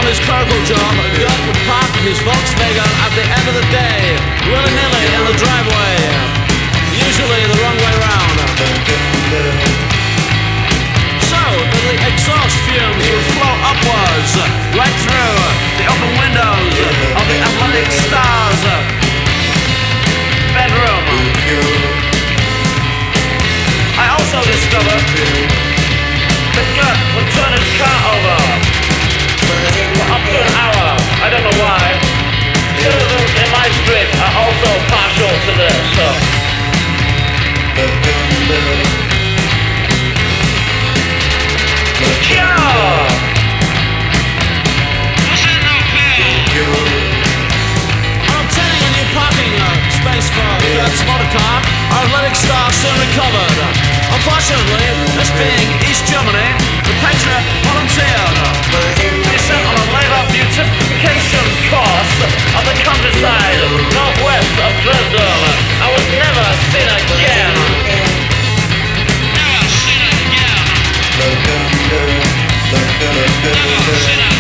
his clerical job, got to park his Volkswagen at the end of the day, willy-nilly in the driveway, usually the wrong way round. So that the exhaust fumes would flow upwards, right through the open windows of the Athletic Stars bedroom. I also discovered that Gert would turn his car over for up to an hour. I don't know why. Citizens in my street are also partial to this. I'm obtaining a new parking space for Gert's motor car. Our Athletic Star soon recovered. Unfortunately, this being East Germany, the Patriot volunteered to be sent on a labour beautification course of the countryside northwest of Dresden. I was never seen again. Never seen again. Never seen again.